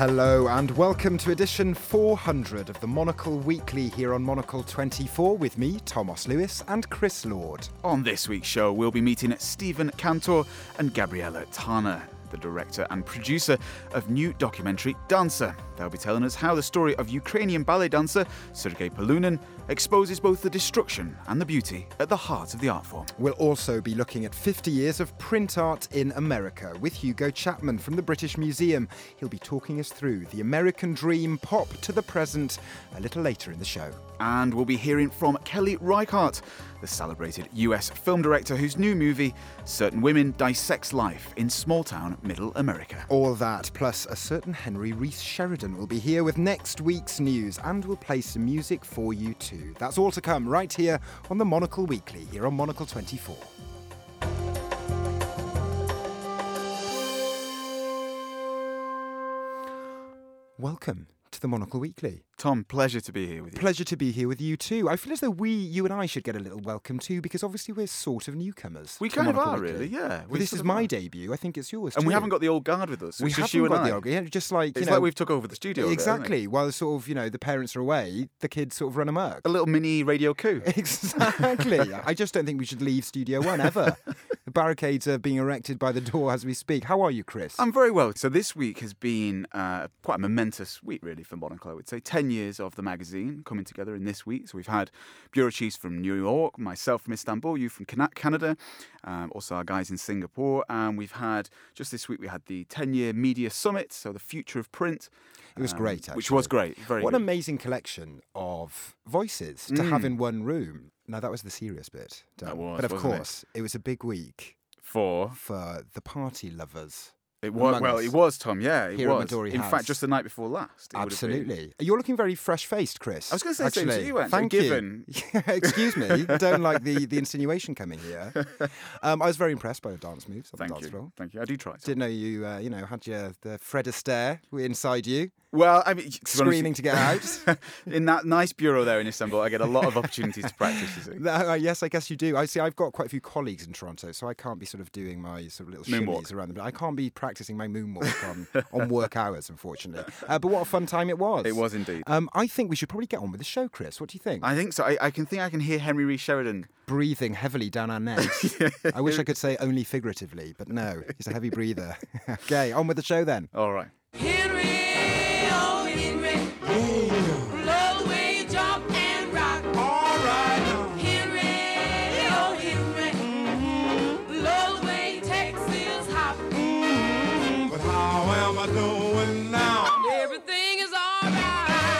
Hello and welcome to edition 400 of the Monocle Weekly here on Monocle 24 with me, Thomas Lewis, and Chris Lord. On this week's show, we'll be meeting Stephen Cantor and Gabriella Tana, the director and producer of new documentary Dancer. They'll be telling us how the story of Ukrainian ballet dancer Sergei Polunin exposes both the destruction and the beauty at the heart of the art form. We'll also be looking at 50 years of print art in America with Hugo Chapman from the British Museum. He'll be talking us through the American dream pop to the present a little later in the show. And we'll be hearing from Kelly Reichardt, the celebrated US film director whose new movie, Certain Women, dissects life in small-town middle America. All that, plus a certain Henry Reese Sheridan will be here with next week's news, and we'll play some music for you too. That's all to come right here on the Monocle Weekly, here on Monocle 24. Welcome to the Monocle Weekly. Tom, pleasure to be here with you. Pleasure to be here with you too. I feel as though you and I should get a little welcome too, because obviously we're sort of newcomers. We to kind of Monocle are, Weekly. really, yeah. Well, this is my debut. I think it's yours And too. we haven't got the old guard with us. We It's haven't just you and got I. the old, yeah, just like, It's you know, like we've took over the studio. exactly. While sort of, the parents are away, the kids sort of run amok. A little mini radio coup. Exactly. I just don't think we should leave Studio One ever. The barricades are being erected by the door as we speak. How are you, Chris? I'm very well. So this week has been quite a momentous week, really, for Monocle, I would say. 10 years of the magazine coming together in this week. So we've had bureau chiefs from New York, myself from Istanbul, you from Canada, also our guys in Singapore. And we've had, just this week, we had the 10-year media summit, so the future of print. It was great, actually. Which was great. Very What good. an amazing collection of voices to have in one room. Now, that was the serious bit. That was, but of wasn't it? course, it was a big week For the party lovers. it was among well, us. it was Tom. Yeah, it Here at was. Midori In House. fact, just the night before last. It would have been. Absolutely. You're looking very fresh-faced, Chris. I was going to say same to you, actually. Thank Given. you. Excuse me. I don't like the insinuation coming here. I was very impressed by the dance moves on the Thank dance you. floor. Thank you. I do try. Didn't know you, had the Fred Astaire inside you, Well, I mean, to be honest, screaming to get out. in that nice bureau there in Istanbul, I get a lot of opportunities to practice, you see. Yes, I guess you do. I've got quite a few colleagues in Toronto, so I can't be sort of doing my sort of little Moonwalk. shimmies around them. But I can't be practicing my moonwalk on work hours, unfortunately. But what a fun time it was. It was indeed. I think we should probably get on with the show, Chris. What do you think? I think so. I can hear Henry Reese Sheridan. Breathing heavily down our necks. I wish I could say only figuratively, but no, he's a heavy breather. Okay, on with the show then. All right. Henry, oh Henry, love the way you jump and rock. All right. Henry, oh Henry, love the way you Texas hop. But how am I doing now? Everything is all right.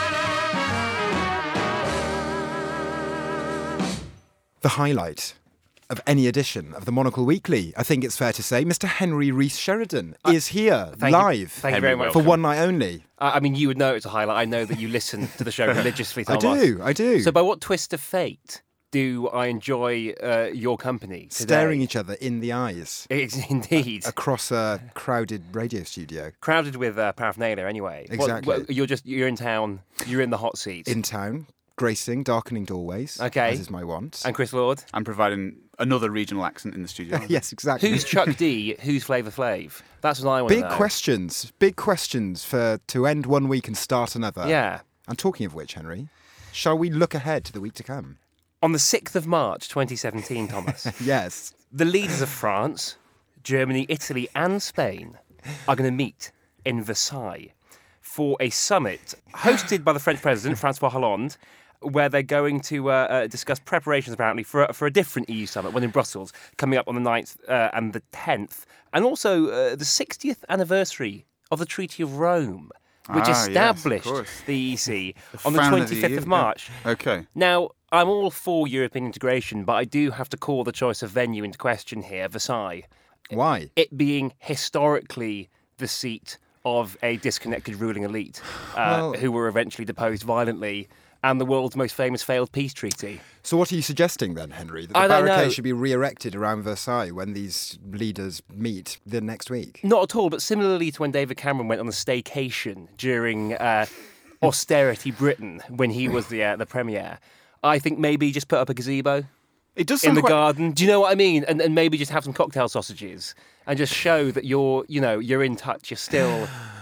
The highlight of any edition of the Monocle Weekly, I think it's fair to say, Mr. Henry Reese Sheridan is here Thank you. live Thank you very much. for one night only. I mean, you would know it's a highlight. I know that you listen to the show religiously, I Thomas. do. So by what twist of fate do I enjoy your company today? Staring each other in the eyes Indeed. across a crowded radio studio Crowded with paraphernalia anyway. Exactly. You're in town, you're in the hot seat. in town, gracing darkening doorways, Okay. as is my want. And Chris Lord? I'm providing another regional accent in the studio. Yes, exactly. Who's Chuck D? Who's Flavor Flav? That's what I want to Big know. Big questions to end one week and start another. Yeah. And talking of which, Henry, shall we look ahead to the week to come? On the 6th of March 2017, Thomas, Yes. the leaders of France, Germany, Italy and Spain are going to meet in Versailles for a summit hosted by the French president, Francois Hollande, where they're going to discuss preparations, apparently, for a different EU summit, one in Brussels, coming up on the 9th and the 10th, and also the 60th anniversary of the Treaty of Rome, which Yes, of established course. the EC on the Founder of 25th EU, of March. yeah. Okay. Now, I'm all for European integration, but I do have to call the choice of venue into question here, Versailles. Why? It being historically the seat of a disconnected ruling elite who were eventually deposed violently, and the world's most famous failed peace treaty. So what are you suggesting then, Henry? That I the don't know. barricade should be re-erected around Versailles when these leaders meet the next week? Not at all, but similarly to when David Cameron went on a staycation during austerity Britain when he was the premier, I think maybe just put up a gazebo It does in sound the quite... garden. Do you know what I mean? And maybe just have some cocktail sausages and just show that you're in touch. You're still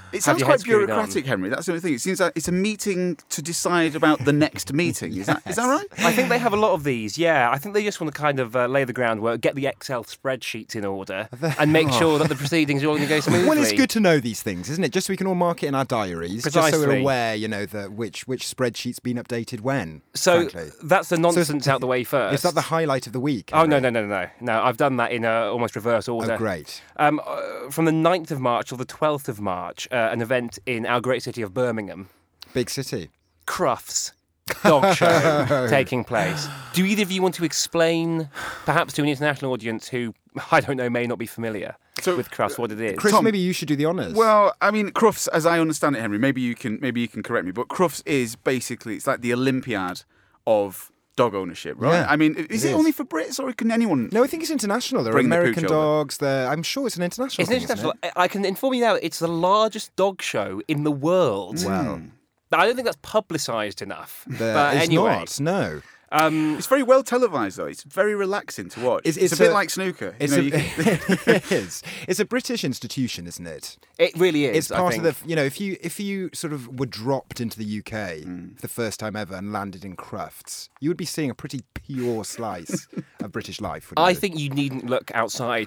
It have sounds your quite head screwed on. bureaucratic, Henry. That's the only thing. It seems like it's a meeting to decide about the next meeting. Is that right? I think they have a lot of these, yeah. I think they just want to kind of lay the groundwork, get the Excel spreadsheets in order, and make sure that the proceedings are all going to go smoothly. Well, it's good to know these things, isn't it? Just so we can all mark it in our diaries, just so we're Precisely. aware, that which spreadsheet's been updated when. So frankly. that's the nonsense out the way first. Is that the highlight of the week? Oh, no. Henry? No, I've done that in almost reverse order. Oh, great. From the 9th of March till the 12th of March, an event in our great city of Birmingham, Big city. Crufts dog show taking place. Do either of you want to explain, perhaps to an international audience who, I don't know, may not be familiar with Crufts, what it is? Chris, Tom. maybe you should do the honours. Well, I mean, Crufts, as I understand it, Henry, maybe you can correct me, but Crufts is basically, it's like the Olympiad of dog ownership, right? Yeah, I mean, is it is. only for Brits or can anyone? No, I think it's international. There are Bring the American pooch over. dogs. I'm sure it's an international It's thing, international. isn't I can inform you now, it's the largest dog show in the world. it? Well, I don't think that's publicised enough. there But is anyway, not. No. It's very well televised, though. It's very relaxing to watch. It's a bit like snooker. It's You know, it is. It's a British institution, isn't it? it really is. It's part I of think. the. If you sort of were dropped into the UK for the first time ever and landed in Crufts, you would be seeing a pretty pure slice of British life. Wouldn't I you? think you needn't look outside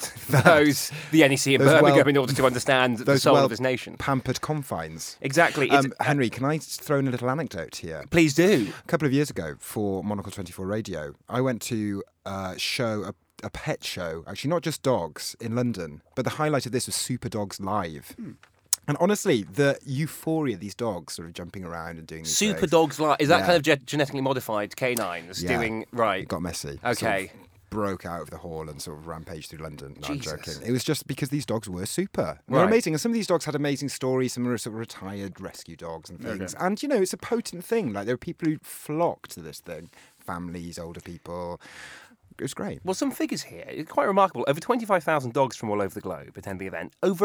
the NEC in those Birmingham well- in order to understand the those soul well of this nation. pampered confines. Exactly. It's, Henry, can I throw in a little anecdote here? please do. A couple of years ago for Monocle 24 Radio, I went to show a pet show, actually not just dogs, in London, but the highlight of this was Super Dogs Live. And honestly, the euphoria of these dogs sort of jumping around and doing these Super things, dogs like is that Yeah. kind of genetically modified canines Yeah. doing right? it got messy. Okay. Sort of broke out of the hall and sort of rampaged through London. No, I'm Jesus. joking. It was just because these dogs were super. They're Right. amazing. And some of these dogs had amazing stories. Some were sort of retired rescue dogs and things. And, it's a potent thing. Like, there were people who flocked to this thing. Families, older people. It was great. Well, some figures here. It's quite remarkable. Over 25,000 dogs from all over the globe attend the event. Over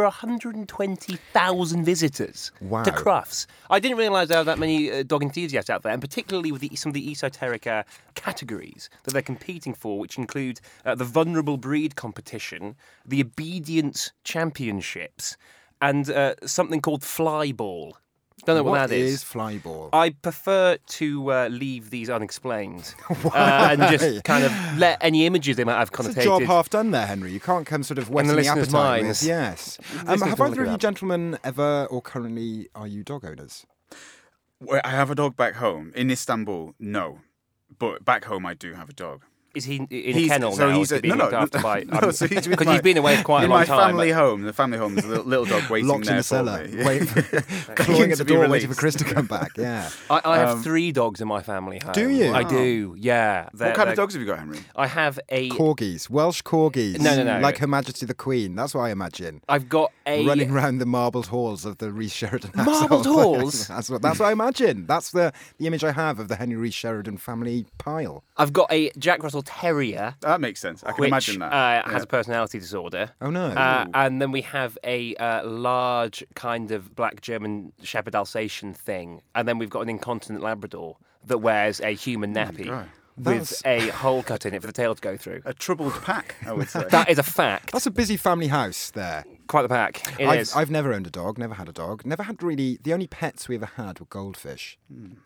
120,000 visitors Wow. to Crufts. I didn't realise there were that many dog enthusiasts out there, and particularly with some of the esoteric categories that they're competing for, which include the Vulnerable Breed Competition, the Obedience Championships, and something called Flyball. Don't know what that is is. flyball? I prefer to leave these unexplained and just kind of let any images they might have It's a connotated. job half done there, Henry. You can't come sort of whetting the listeners' appetite minds. with. Yes. Listeners Have can either look of it you up. gentlemen ever or currently are you dog owners? Well, I have a dog back home in Istanbul. No, but back home I do have a dog. Is he in a kennel so now? he's Is he being looked after by? no, so he's with Because my- he's been away for quite a in long my time. family home. The family home is a little dog waiting Locked there in the for cellar, me. clawing at To the be door, waiting released. for Chris to come back. Yeah. I have 3 dogs in my family home. Do you? I do, yeah. What kind of dogs have you got, Henry? I have a... Corgis, Welsh corgis. No. Like Her Majesty the Queen. That's what I imagine. I've got a... Running round the marbled halls of the Reece Sheridan household. Marbled halls? that's what I imagine. That's the image I have of the Henry Reece Sheridan family pile. I've got a Jack Russell Terrier, That makes sense. I can which imagine that. has a personality disorder. Oh no. And then we have a large kind of black German Shepherd Alsatian thing. And then we've got an incontinent Labrador that wears a human nappy God. with a hole cut in it for the tail to go through. A troubled pack, I would say. That is a fact. That's a busy family house there. Quite the pack. It is. I've never owned a dog, never had a dog, never had really. The only pets we ever had were goldfish.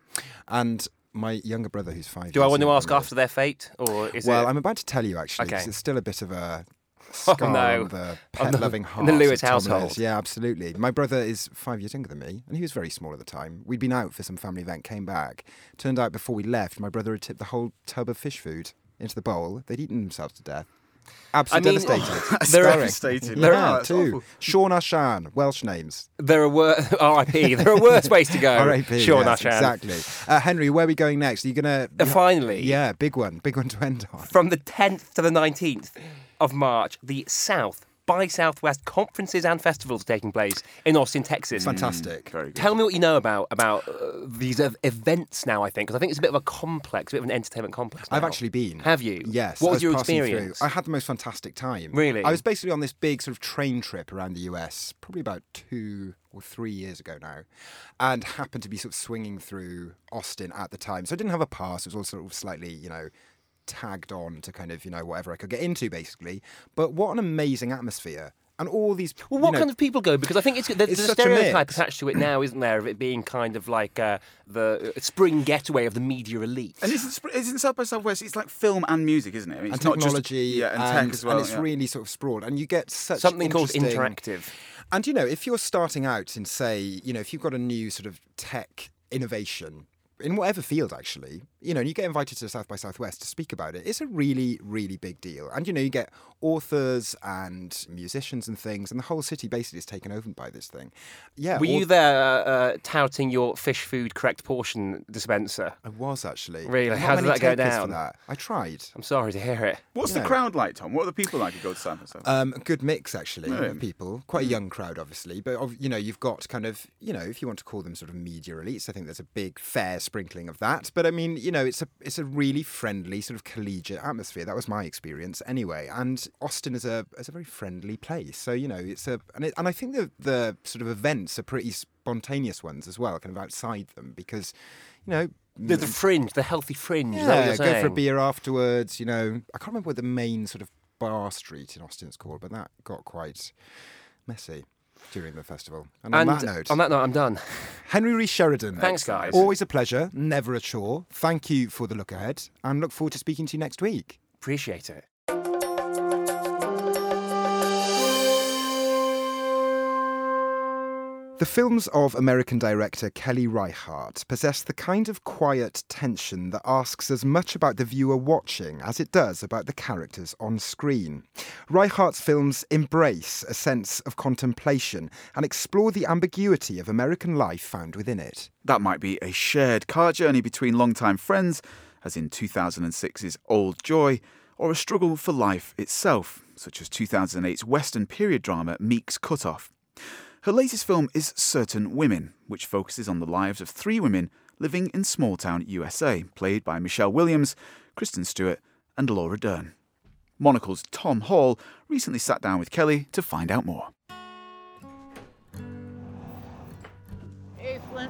And my younger brother, who's 5 years Do I want to younger ask than me- after their fate, or is Well, it? I'm about to tell you actually, 'cause Okay. it's still a bit of a scar no. on the On the- pet-loving in heart. the Lewis of Tom household. Liz. Yeah, absolutely. My brother is 5 years younger than me, and he was very small at the time. We'd been out for some family event, came back. Turned out before we left, my brother had tipped the whole tub of fish food into the bowl. They'd eaten themselves to death. Absolutely I mean, devastated. there are- Devastated. Yeah, that's too. awful. Sean Ashan, Welsh names. There are R.I.P. There are worse ways to go. R.I.P. Sean yes, Ashan. exactly. Henry, where are we going next? Are you going to... Finally, Yeah, big one to end on. from the 10th to the 19th of March, the South by Southwest conferences and festivals are taking place in Austin, Texas. Fantastic. Very good. Tell me what you know about these events now, I think, because I think it's a bit of a complex, a bit of an entertainment complex now. I've actually been. Have you? Yes. What I was your passing through. experience? I had the most fantastic time. Really? I was basically on this big sort of train trip around the US, probably about 2 or 3 years ago now, and happened to be sort of swinging through Austin at the time. So I didn't have a pass. It was all sort of slightly, tagged on to kind of, whatever I could get into, basically. But what an amazing atmosphere. And all these. Well, what kind of people go? Because I think there's a such a stereotype mix. attached to it now, isn't there, of it being kind of like the spring getaway of the media elite. And isn't South by Southwest? It's like film and music, isn't it? I mean, and it's not technology, just, and tech as well. and it's really sort of sprawled, and you get such Something called interesting- interactive. And if you're starting out in, say, if you've got a new sort of tech innovation in whatever field, actually, and you get invited to South by Southwest to speak about it, it's a really, really big deal. And, you get authors and musicians and things, and the whole city basically is taken over by this thing. Yeah. Were you there touting your fish food correct portion dispenser? I was, actually. Really? Not How did many that go takers for down? that. I tried. I'm sorry to hear it. What's the crowd like, Tom? What are the people like who go to South by Southwest? A good mix, actually, Really? of people. Quite a young crowd, obviously. But, you've got kind of, if you want to call them sort of media elites, I think there's a big, fair sprinkling of that. But, I mean, it's a really friendly, sort of collegiate atmosphere. That was my experience anyway. And Austin is a very friendly place. So, it's and I think the sort of events are pretty spontaneous ones as well, kind of outside them, because, The fringe, the healthy fringe. Is that what yeah, you're go for a saying? beer afterwards. I can't remember what the main sort of bar street in Austin is called, but that got quite messy during the festival. And on that note, I'm done. Henry Reece Sheridan. Thanks, guys. Always a pleasure, never a chore. Thank you for the look ahead, and look forward to speaking to you next week. Appreciate it. The films of American director Kelly Reichardt possess the kind of quiet tension that asks as much about the viewer watching as it does about the characters on screen. Reichardt's films embrace a sense of contemplation and explore the ambiguity of American life found within it. That might be a shared car journey between longtime friends, as in 2006's Old Joy, or a struggle for life itself, such as 2008's Western period drama Meek's Cutoff. Her latest film is Certain Women, which focuses on the lives of 3 women living in small-town USA, played by Michelle Williams, Kristen Stewart and Laura Dern. Monocle's Tom Hall recently sat down with Kelly to find out more. Hey, Flint.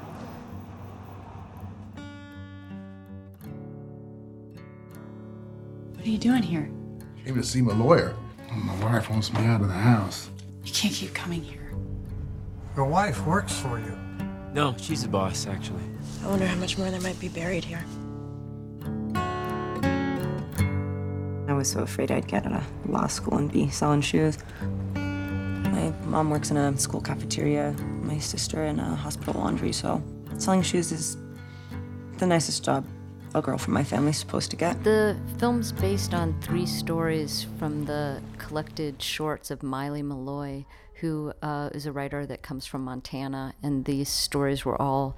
What are you doing here? Came to see my lawyer. My wife wants me out of the house. You can't keep coming here. Your wife works for you. No, she's the boss, actually. I wonder how much more there might be buried here. I was so afraid I'd get out of law school and be selling shoes. My mom works in a school cafeteria, my sister in a hospital laundry, so selling shoes is the nicest job a girl from my family's supposed to get. The film's based on 3 stories from the collected shorts of Miley Malloy, who is a writer that comes from Montana, and these stories were all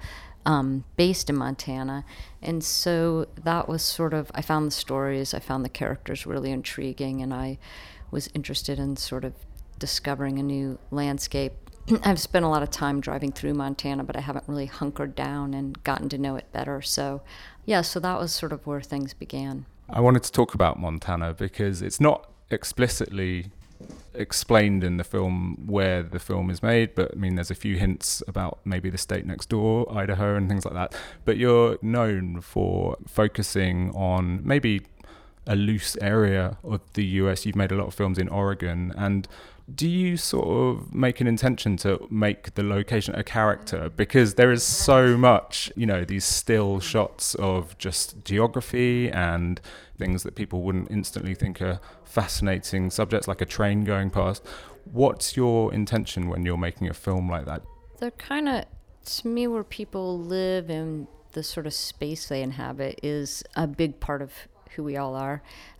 based in Montana. And so that was sort of, I found the stories, I found the characters really intriguing, and I was interested in sort of discovering a new landscape. I've spent a lot of time driving through Montana, but I haven't really hunkered down and gotten to know it better. So yeah, so that was sort of where things began. I wanted to talk about Montana because it's not explicitly explained in the film where the film is made, but I mean there's a few hints about maybe the state next door, Idaho, and things like that. But you're known for focusing on maybe a loose area of the US. You've made a lot of films in Oregon, and do you sort of make an intention to make the location a character? Because there is so much, these still shots of just geography and things that people wouldn't instantly think are fascinating subjects, like a train going past. What's your intention when you're making a film like that? They're kind of, to me, where people live and the sort of space they inhabit is a big part of who we all are.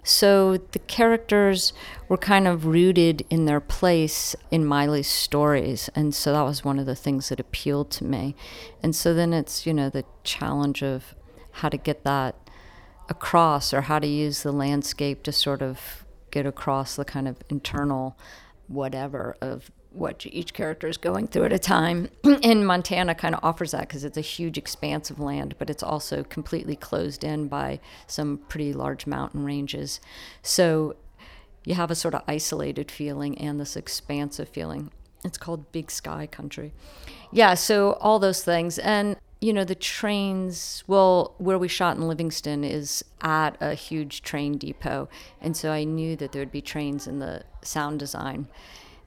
So the characters were kind of rooted in their place in Miley's stories, and so that was one of the things that appealed to me. And so then it's, the challenge of how to get that across, or how to use the landscape to sort of get across the kind of internal whatever of what each character is going through at a time. And Montana kind of offers that because it's a huge expanse of land, but it's also completely closed in by some pretty large mountain ranges. So you have a sort of isolated feeling and this expansive feeling. It's called Big Sky Country. Yeah, so all those things. And, the trains, where we shot in Livingston is at a huge train depot. And so I knew that there would be trains in the sound design.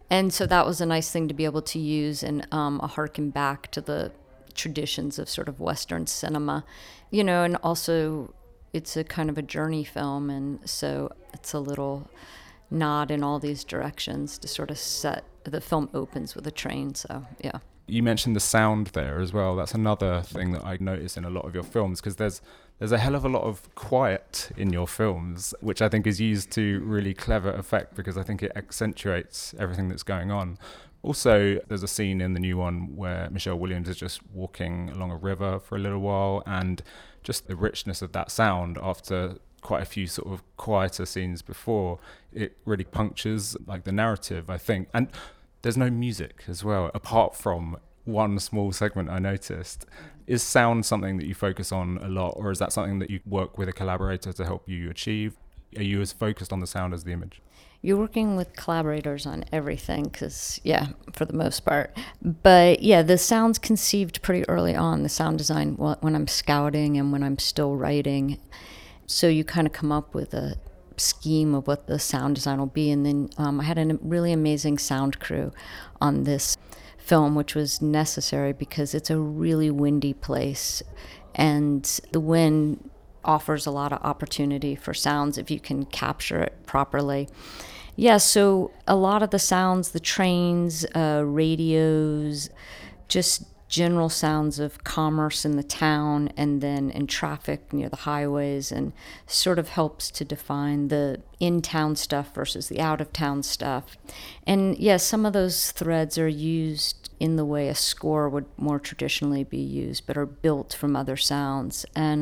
And so that was a nice thing to be able to use and harken back to the traditions of sort of Western cinema, and also it's a kind of a journey film, and so it's a little nod in all these directions to sort of set. The film opens with a train, so yeah. You mentioned the sound there as well. That's another thing that I notice in a lot of your films, because there's a hell of a lot of quiet in your films, which I think is used to really clever effect, because I think it accentuates everything that's going on. Also, there's a scene in the new one where Michelle Williams is just walking along a river for a little while, and just the richness of that sound after quite a few sort of quieter scenes before, it really punctures like the narrative, I think. And there's no music as well, apart from one small segment I noticed. Is sound something that you focus on a lot, or is that something that you work with a collaborator to help you achieve? Are you as focused on the sound as the image? You're working with collaborators on everything, because, for the most part. But, the sound's conceived pretty early on, the sound design, when I'm scouting and when I'm still writing. So you kind of come up with a scheme of what the sound design will be. And then I had a really amazing sound crew on this film, which was necessary because it's a really windy place. And the wind offers a lot of opportunity for sounds if you can capture it properly. So a lot of the sounds, the trains, radios, just general sounds of commerce in the town and then in traffic near the highways, and sort of helps to define the in-town stuff versus the out-of-town stuff. And some of those threads are used in the way a score would more traditionally be used, but are built from other sounds. And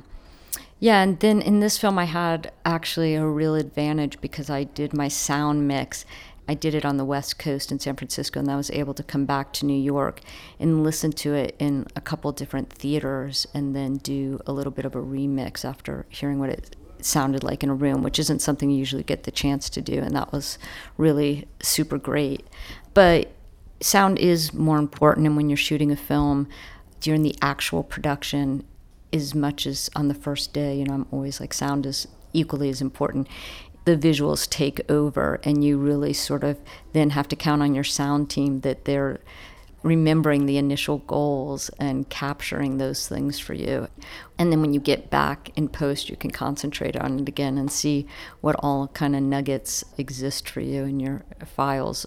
and then in this film I had actually a real advantage because I did my sound mix. I did it on the West Coast in San Francisco, and I was able to come back to New York and listen to it in a couple different theaters and then do a little bit of a remix after hearing what it sounded like in a room, which isn't something you usually get the chance to do, and that was really super great. But sound is more important, and when you're shooting a film, during the actual production, as much as on the first day, I'm always like, sound is equally as important. The visuals take over, and you really sort of then have to count on your sound team that they're remembering the initial goals and capturing those things for you. And then when you get back in post, you can concentrate on it again and see what all kind of nuggets exist for you in your files,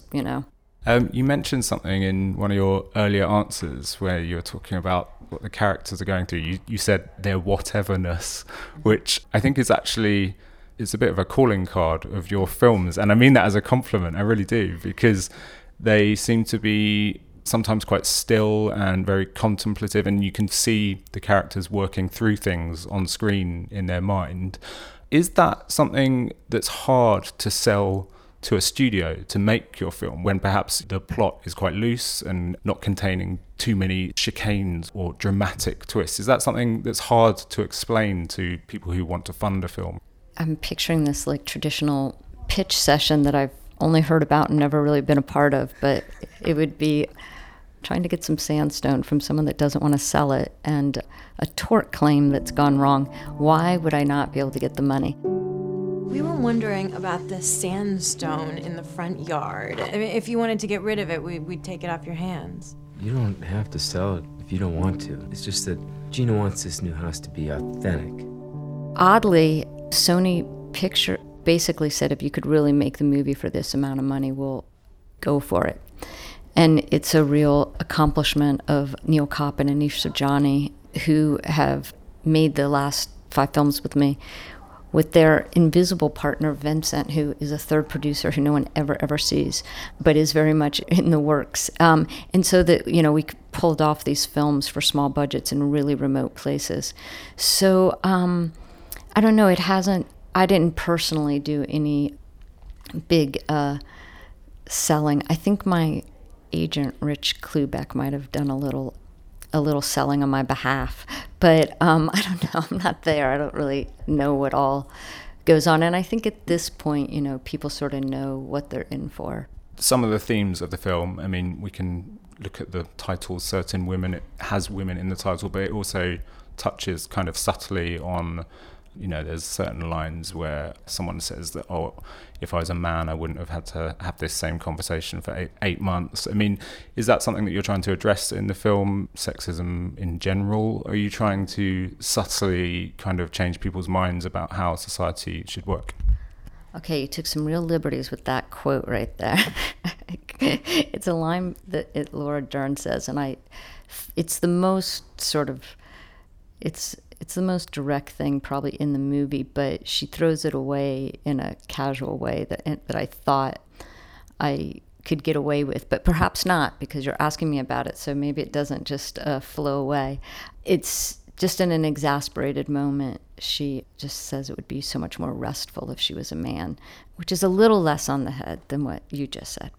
You mentioned something in one of your earlier answers where you were talking about what the characters are going through. You said their whateverness, which I think is actually... it's a bit of a calling card of your films, and I mean that as a compliment, I really do, because they seem to be sometimes quite still and very contemplative, and you can see the characters working through things on screen in their mind. Is that something that's hard to sell to a studio to make your film, when perhaps the plot is quite loose and not containing too many chicanes or dramatic twists? Is that something that's hard to explain to people who want to fund a film? I'm picturing this like traditional pitch session that I've only heard about and never really been a part of, but it would be trying to get some sandstone from someone that doesn't want to sell it and a tort claim that's gone wrong. Why would I not be able to get the money? We were wondering about the sandstone in the front yard. I mean, if you wanted to get rid of it, we'd take it off your hands. You don't have to sell it if you don't want to. It's just that Gina wants this new house to be authentic. Oddly, Sony Picture basically said, if you could really make the movie for this amount of money, we'll go for it. And it's a real accomplishment of Neil Kopp and Anish Sujani, who have made the last 5 films with me, with their invisible partner, Vincent, who is a third producer who no one ever sees, but is very much in the works. And so that, we pulled off these films for small budgets in really remote places. So, I don't know, I didn't personally do any big selling. I think my agent, Rich Klubeck, might have done a little selling on my behalf. But I don't know, I'm not there. I don't really know what all goes on. And I think at this point, people sort of know what they're in for. Some of the themes of the film, I mean, we can look at the title, Certain Women. It has women in the title, but it also touches kind of subtly on There's certain lines where someone says that, oh, if I was a man, I wouldn't have had to have this same conversation for eight months. I mean, is that something that you're trying to address in the film, sexism in general? Are you trying to subtly kind of change people's minds about how society should work? Okay, you took some real liberties with that quote right there. It's a line that Laura Dern says, and it's the most sort of, it's the most direct thing probably in the movie, but she throws it away in a casual way that I thought I could get away with, but perhaps not, because you're asking me about it, so maybe it doesn't just flow away. It's just in an exasperated moment, she just says it would be so much more restful if she was a man, which is a little less on the head than what you just said,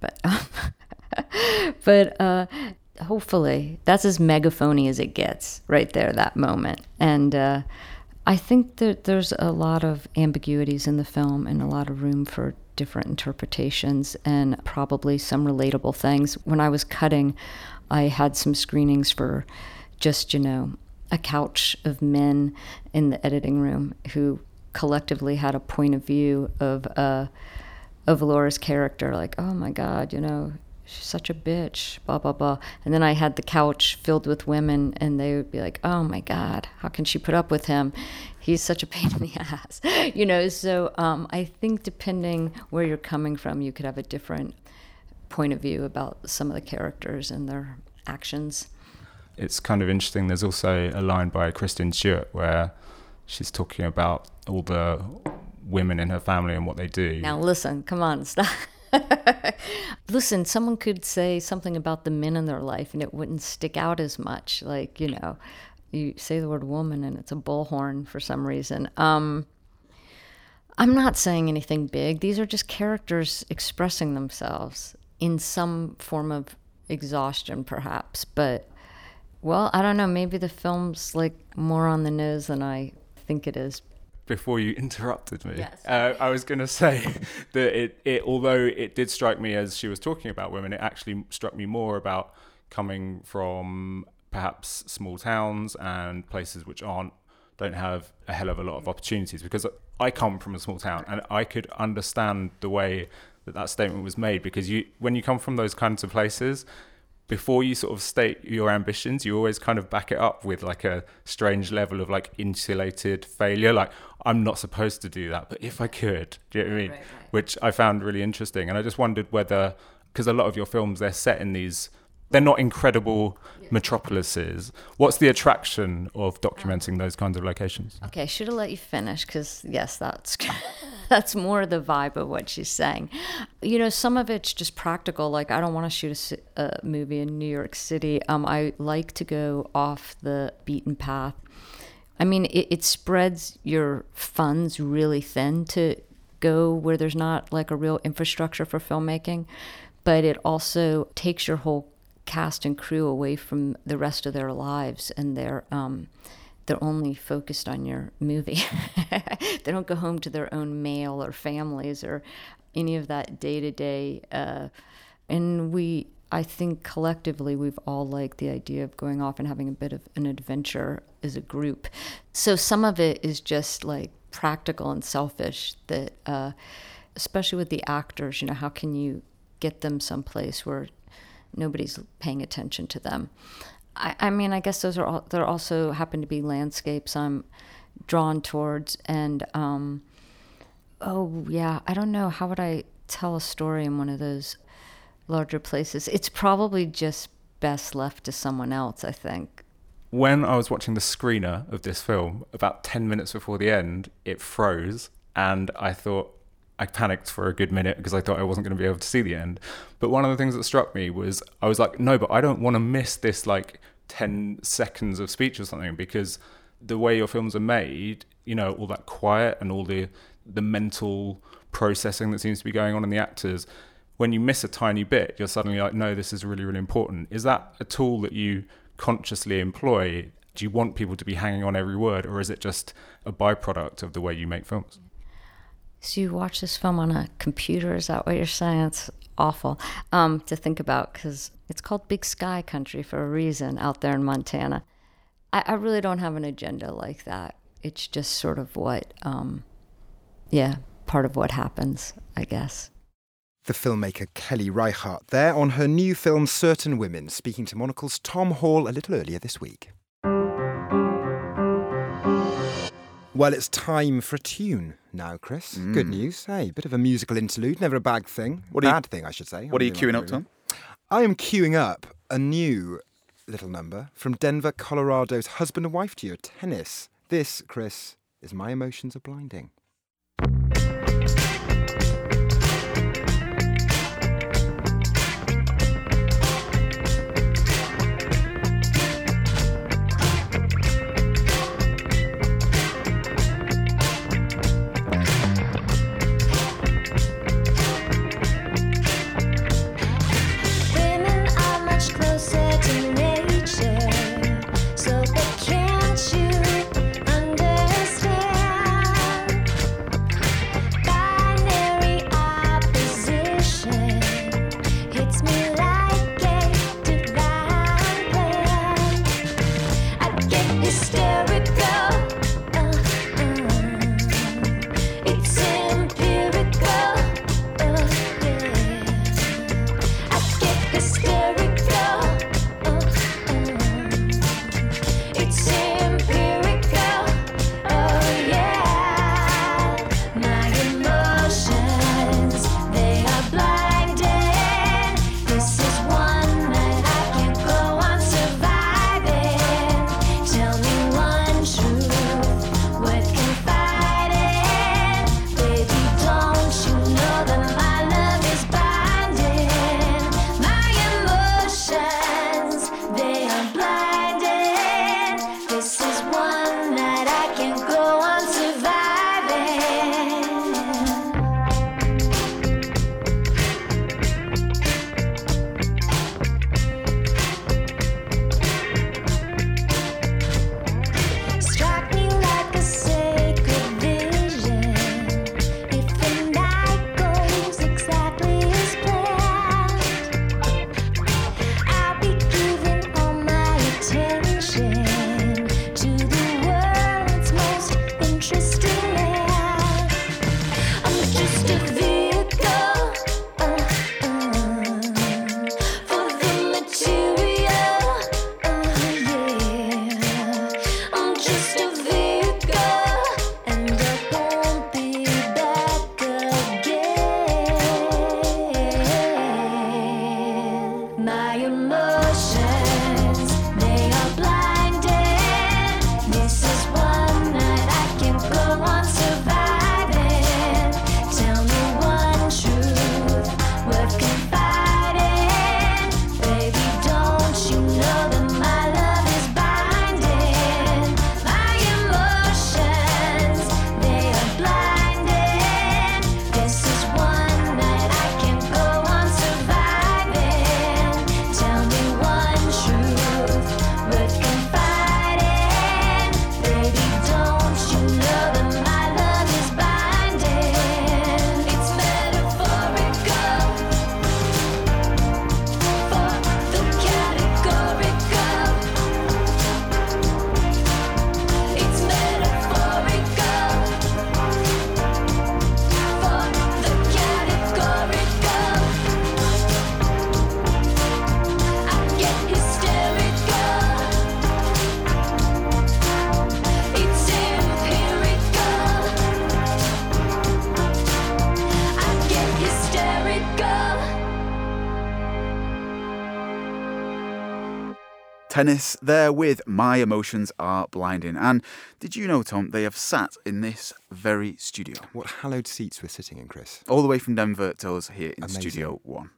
but hopefully that's as megaphony as it gets right there, that moment. And I think that there's a lot of ambiguities in the film and a lot of room for different interpretations and probably some relatable things. When I was cutting, I had some screenings for just, a couch of men in the editing room who collectively had a point of view of Laura's character, like, oh my God, she's such a bitch, blah, blah, blah. And then I had the couch filled with women, and they would be like, oh my God, how can she put up with him? He's such a pain in the ass. So I think depending where you're coming from, you could have a different point of view about some of the characters and their actions. It's kind of interesting. There's also a line by Kristen Stewart where she's talking about all the women in her family and what they do. Now listen, come on, stop. Listen, someone could say something about the men in their life and it wouldn't stick out as much. Like, you say the word woman and it's a bullhorn for some reason. I'm not saying anything big. These are just characters expressing themselves in some form of exhaustion, perhaps. But, well, I don't know. Maybe the film's more on the nose than I think it is. Before you interrupted me, yes. I was going to say that it, although it did strike me as she was talking about women, it actually struck me more about coming from perhaps small towns and places which don't have a hell of a lot of opportunities, because I come from a small town and I could understand the way that statement was made, because when you come from those kinds of places, before you sort of state your ambitions, you always kind of back it up with a strange level of insulated failure. Like, I'm not supposed to do that, but if I could, do you know what I mean? Right. Which I found really interesting. And I just wondered whether, because a lot of your films, they're set in they're not incredible metropolises. What's the attraction of documenting those kinds of locations? Okay, I should have let you finish, because yes, that's more the vibe of what she's saying. Some of it's just practical. Like, I don't want to shoot a movie in New York City. I like to go off the beaten path. I mean, it spreads your funds really thin to go where there's not a real infrastructure for filmmaking, but it also takes your whole cast and crew away from the rest of their lives, and they're only focused on your movie. They don't go home to their own mail or families or any of that day-to-day. And I think collectively we've all liked the idea of going off and having a bit of an adventure as a group. So some of it is just practical and selfish, that especially with the actors, how can you get them someplace where nobody's paying attention to them? I mean, I guess there also happen to be landscapes I'm drawn towards, and I don't know, how would I tell a story in one of those larger places? It's probably just best left to someone else, I think. When I was watching the screener of this film, about 10 minutes before the end, it froze, and I panicked for a good minute because I thought I wasn't going to be able to see the end. But one of the things that struck me was, I was like, no, but I don't want to miss this 10 seconds of speech or something, because the way your films are made, all that quiet and all the mental processing that seems to be going on in the actors, when you miss a tiny bit, you're suddenly like, no, this is really, really important. Is that a tool that you consciously employ? Do you want people to be hanging on every word, or is it just a byproduct of the way you make films? So you watch this film on a computer, is that what you're saying? It's awful to think about, because it's called Big Sky Country for a reason out there in Montana. I really don't have an agenda like that. It's just sort of what, part of what happens, I guess. The filmmaker Kelly Reichardt there on her new film Certain Women, speaking to Monocle's Tom Hall a little earlier this week. Well, it's time for a tune now, Chris. Good news. Hey, bit of a musical interlude, never a bad thing. Bad thing, I should say. What are you queuing up, Tom? I am queuing up a new little number from Denver, Colorado's husband and wife duo, Tennis. This, Chris, is My Emotions Are Blinding. Tennis there with My Emotions Are Blinding. And did you know, Tom, they have sat in this very studio? What hallowed seats we're sitting in, Chris. All the way from Denver to us here in Amazing. Studio One.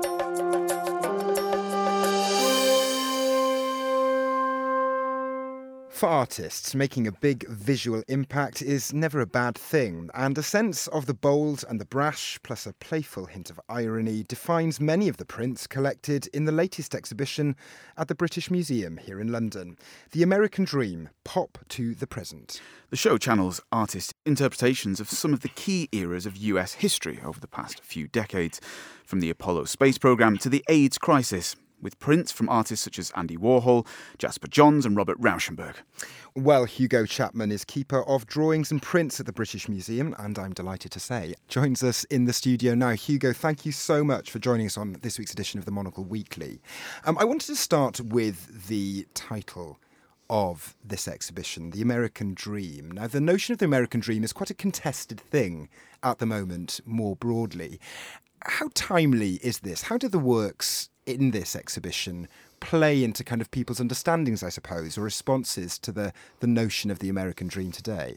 For artists, making a big visual impact is never a bad thing, and a sense of the bold and the brash, plus a playful hint of irony, defines many of the prints collected in the latest exhibition at the British Museum here in London. The American Dream, Pop to the Present. The show channels artist interpretations of some of the key eras of US history over the past few decades, from the Apollo space program to the AIDS crisis. with prints from artists such as Andy Warhol, Jasper Johns and Robert Rauschenberg. Well, Hugo Chapman is keeper of drawings and prints at the British Museum, and I'm delighted to say, joins us in the studio now. Hugo, thank you so much for joining us on this week's edition of the Monocle Weekly. I wanted to start with the title of this exhibition, The American Dream. Now, the notion of the American Dream is quite a contested thing at the moment, more broadly. How timely is this? How do the works in this exhibition play into kind of people's understandings, I suppose, or responses to the notion of the American dream today?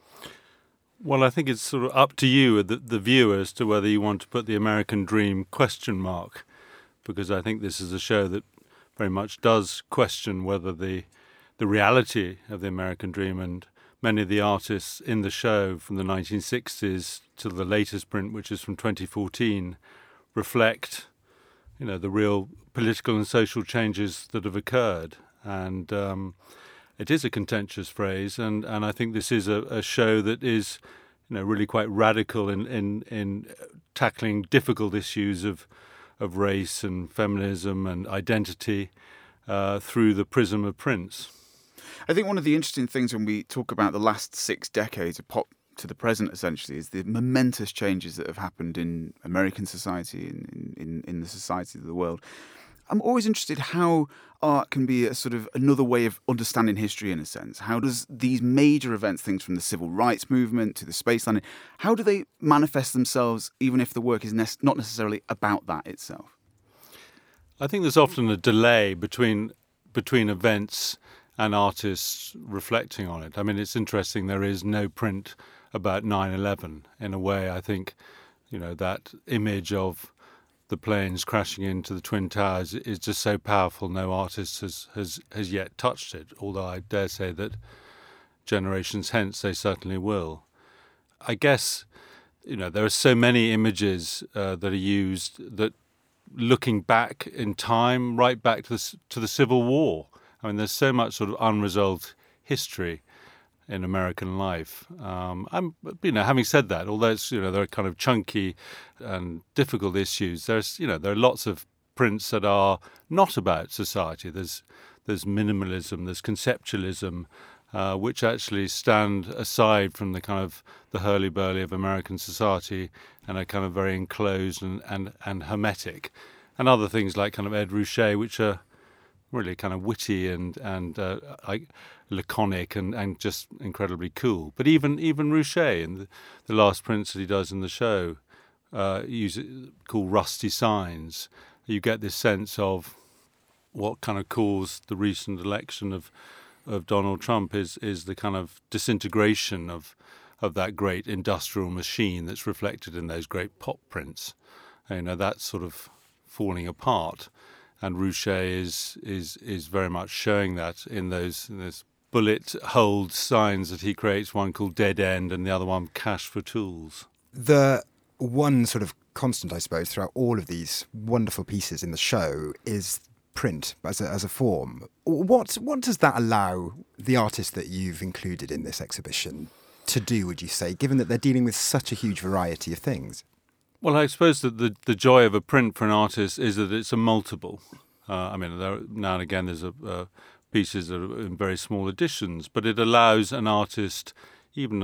Well, I think it's sort of up to you, the viewer, as to whether you want to put the American dream question mark, because I think this is a show that very much does question whether the reality of the American dream, and many of the artists in the show from the 1960s to the latest print, which is from 2014, reflect, the real political and social changes that have occurred. And it is a contentious phrase, and I think this is a show that is, really quite radical in tackling difficult issues of race and feminism and identity through the prism of prints. I think one of the interesting things when we talk about the last 6 decades of pop to the present, essentially, is the momentous changes that have happened in American society, in the society of the world. I'm always interested how art can be a sort of another way of understanding history, in a sense. How does these major events, things from the civil rights movement to the space landing, how do they manifest themselves, even if the work is not necessarily about that itself? I think there's often a delay between events and artists reflecting on it. I mean, it's interesting, there is no print about 9/11. In a way, I think, that image of the planes crashing into the Twin Towers is just so powerful, no artist has yet touched it, although I dare say that generations hence they certainly will. I guess, there are so many images that are used that, looking back in time, right back to the Civil War, I mean, there's so much sort of unresolved history in American life. Having said that, although it's, there are kind of chunky and difficult issues, there are lots of prints that are not about society. There's minimalism, there's conceptualism, which actually stand aside from the kind of the hurly-burly of American society and are kind of very enclosed and hermetic. And other things like kind of Ed Ruscha, which are really kind of witty and laconic and just incredibly cool. But even Ruscha, in the last prints that he does in the show, called Rusty Signs, you get this sense of what kind of caused the recent election of Donald Trump is the kind of disintegration of that great industrial machine that's reflected in those great pop prints. That's sort of falling apart. And Ruscha is very much showing that in those bullet-holed signs that he creates, one called Dead End and the other one Cash for Tools. The one sort of constant, I suppose, throughout all of these wonderful pieces in the show is print as a form. What does that allow the artists that you've included in this exhibition to do, would you say, given that they're dealing with such a huge variety of things? Well, I suppose that the joy of a print for an artist is that it's a multiple. Now and again there's pieces that are in very small editions, but it allows an artist, even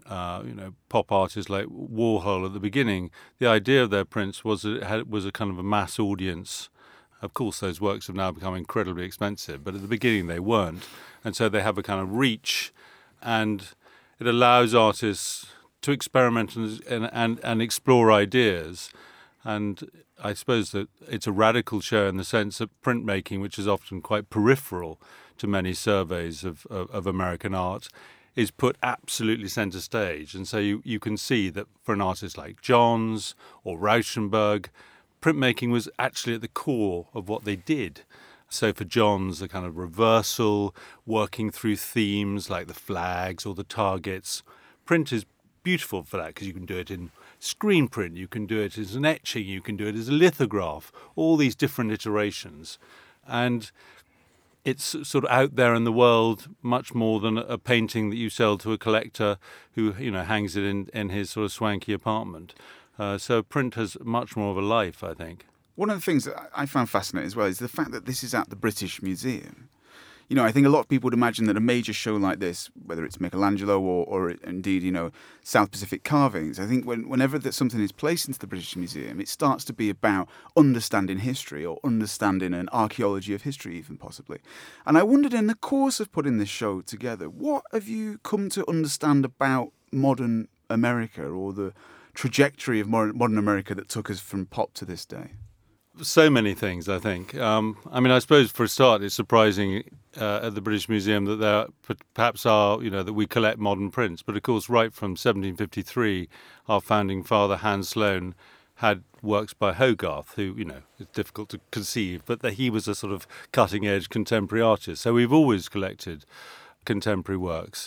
a pop artist like Warhol at the beginning, the idea of their prints was that it was a kind of a mass audience. Of course, those works have now become incredibly expensive, but at the beginning they weren't. And so they have a kind of reach, and it allows artists to experiment and explore ideas. And I suppose that it's a radical show in the sense that printmaking, which is often quite peripheral to many surveys of American art, is put absolutely centre stage. And so you can see that for an artist like Johns or Rauschenberg, printmaking was actually at the core of what they did. So for Johns, the kind of reversal, working through themes like the flags or the targets. Print is beautiful for that because you can do it in screen print, you can do it as an etching, you can do it as a lithograph, all these different iterations. And it's sort of out there in the world much more than a painting that you sell to a collector who, hangs it in his sort of swanky apartment. So print has much more of a life, I think. One of the things that I found fascinating as well is the fact that this is at the British Museum. You know, I think a lot of people would imagine that a major show like this, whether it's Michelangelo or indeed, you know, South Pacific carvings, I think whenever that something is placed into the British Museum, it starts to be about understanding history or understanding an archaeology of history even possibly. And I wondered in the course of putting this show together, what have you come to understand about modern America or the trajectory of modern America that took us from pop to this day? So many things, I think. I mean, I suppose for a start, it's surprising at the British Museum that there perhaps are, you know, that we collect modern prints. But of course, right from 1753, our founding father, Hans Sloane, had works by Hogarth, who, you know, it's difficult to conceive, but that he was a sort of cutting-edge contemporary artist. So we've always collected contemporary works.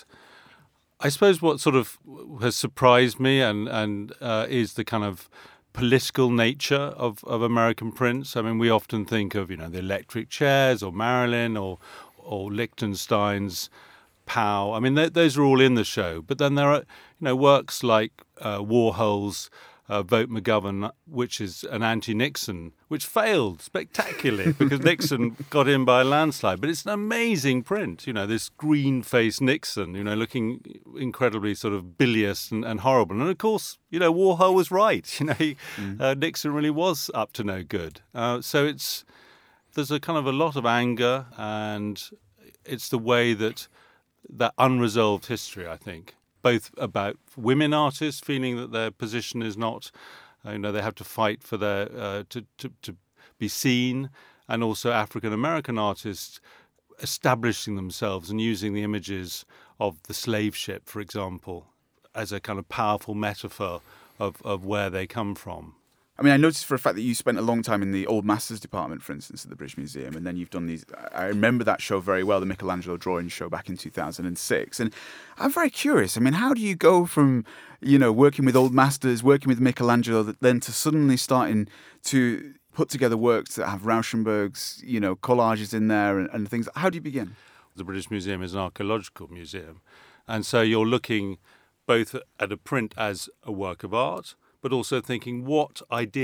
I suppose what sort of has surprised me and is the kind of political nature of American prints. I mean, we often think of, you know, the electric chairs or Marilyn or Liechtenstein's Pow. I mean, those are all in the show. But then there are, you know, works like Warhol's Vote McGovern, which is an anti-Nixon, which failed spectacularly because Nixon got in by a landslide. But it's an amazing print, you know, this green-faced Nixon, you know, looking incredibly sort of bilious and horrible. And of course, you know, Warhol was right. You know, Nixon really was up to no good. So there's a kind of a lot of anger, and it's the way that unresolved history, I think, both about women artists feeling that their position is not, you know, they have to fight for their to be seen, and also African American artists establishing themselves and using the images of the slave ship, for example, as a kind of powerful metaphor of where they come from. I mean, I noticed for a fact that you spent a long time in the Old Masters department, for instance, at the British Museum, and then you've done these. I remember that show very well, the Michelangelo drawing show back in 2006. And I'm very curious. I mean, how do you go from, you know, working with Old Masters, working with Michelangelo, then to suddenly starting to put together works that have Rauschenberg's, you know, collages in there and things? How do you begin? The British Museum is an archaeological museum. And so you're looking both at a print as a work of art, but also thinking what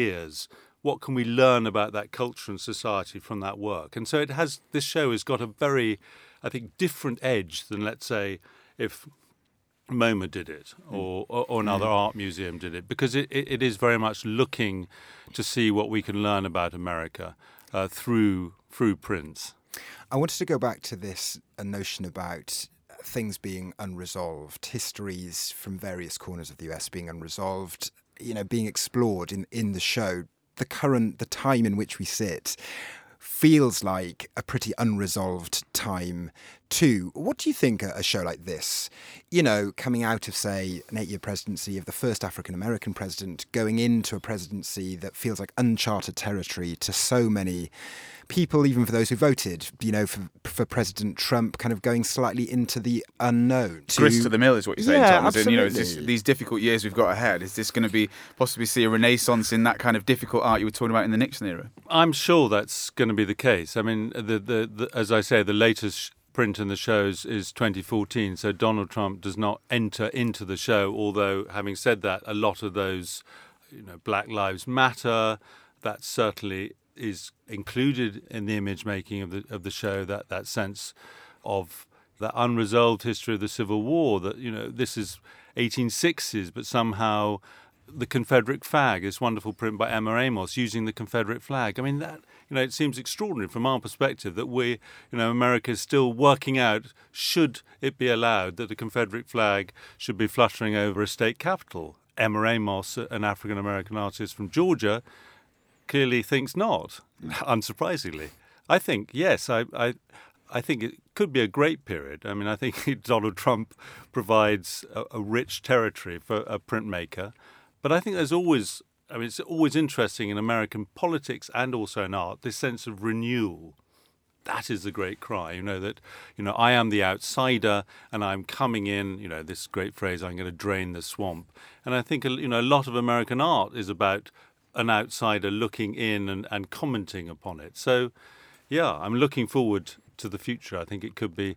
can we learn about that culture and society from that work. And so this show has got a very, I think, different edge than, let's say, if MoMA did it or another art museum did it, because it is very much looking to see what we can learn about America through prints. I wanted to go back to this notion about things being unresolved, histories from various corners of the US being unresolved, you know, being explored in the show. The time in which we sit feels like a pretty unresolved time too. What do you think a show like this, you know, coming out of, say, an 8-year presidency of the first African-American president, going into a presidency that feels like uncharted territory to so many people, even for those who voted, you know, for President Trump, kind of going slightly into the unknown. Grist to the mill is what you're saying, Yeah, Tom. As in, you know, absolutely. these difficult years we've got ahead, is this going to be possibly see a renaissance in that kind of difficult art you were talking about in the Nixon era? I'm sure that's going to be the case. I mean, the as I say, the latest print in the shows is 2014, so Donald Trump does not enter into the show, although having said that, a lot of those, you know, Black Lives Matter, that certainly is included in the image making of the show, that sense of that unresolved history of the Civil War, that, you know, this is 1860s, but somehow the Confederate flag, this wonderful print by Emma Amos using the Confederate flag. I mean, that, you know, it seems extraordinary from our perspective that we, you know, America is still working out, should it be allowed that the Confederate flag should be fluttering over a state capitol. Emma Amos, an African-American artist from Georgia, clearly thinks not, unsurprisingly. I think, yes, I think it could be a great period. I mean, I think Donald Trump provides a rich territory for a printmaker. But I think it's always interesting in American politics and also in art, this sense of renewal. That is the great cry, you know, that, you know, I am the outsider and I'm coming in, you know, this great phrase, I'm going to drain the swamp. And I think, you know, a lot of American art is about an outsider looking in and commenting upon it. So, yeah, I'm looking forward to the future. I think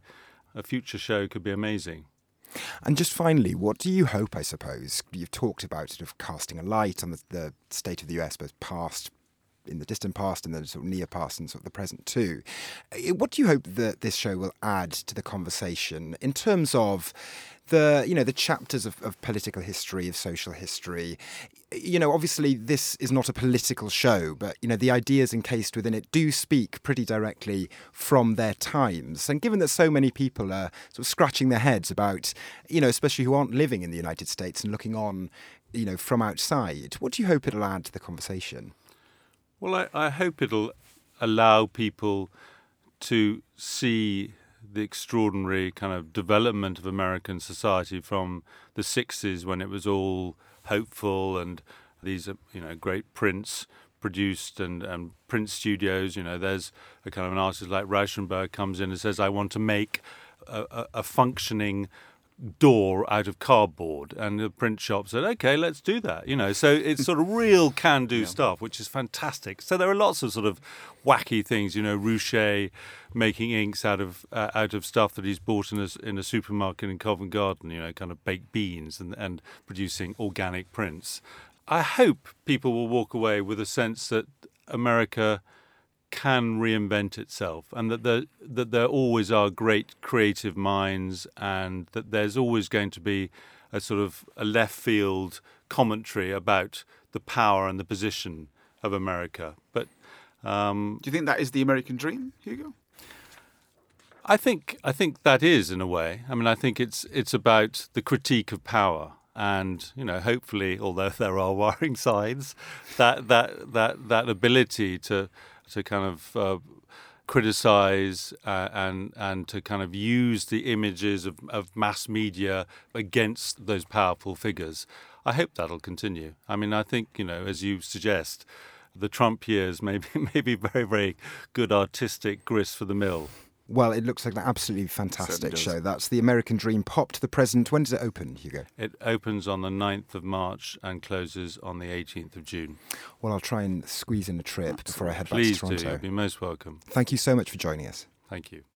a future show could be amazing. And just finally, what do you hope, I suppose? You've talked about sort of casting a light on the state of the US, both past, in the distant past and the sort of near past and sort of the present too. What do you hope that this show will add to the conversation in terms of the chapters of political history, of social history? Obviously this is not a political show, but, the ideas encased within it do speak pretty directly from their times. And given that so many people are sort of scratching their heads about, especially who aren't living in the United States and looking on, from outside, what do you hope it'll add to the conversation? Well, I hope it'll allow people to see the extraordinary kind of development of American society from the 60s, when it was all hopeful and these great prints produced and print studios. There's a kind of an artist like Rauschenberg comes in and says, I want to make a functioning door out of cardboard, and the print shop said, okay, let's do that. So it's sort of real can-do stuff, which is fantastic. So there are lots of sort of wacky things, Rouchet making inks out of stuff that he's bought in a supermarket in Covent Garden, kind of baked beans and producing organic prints. I hope people will walk away with a sense that America can reinvent itself, and that there always are great creative minds, and that there's always going to be a sort of a left field commentary about the power and the position of America. But do you think that is the American dream, Hugo? I think that is, in a way. I mean, I think it's about the critique of power. And hopefully, although there are worrying sides, that ability to kind of criticize and to kind of use the images of mass media against those powerful figures. I hope that'll continue. I mean, I think, as you suggest, the Trump years may be very, very good artistic grist for the mill. Well, it looks like an absolutely fantastic show. That's The American Dream, Pop to the Present. When does it open, Hugo? It opens on the 9th of March and closes on the 18th of June. Well, I'll try and squeeze in a trip before I head back to Please Toronto. do. You'll be most welcome. Thank you so much for joining us. Thank you.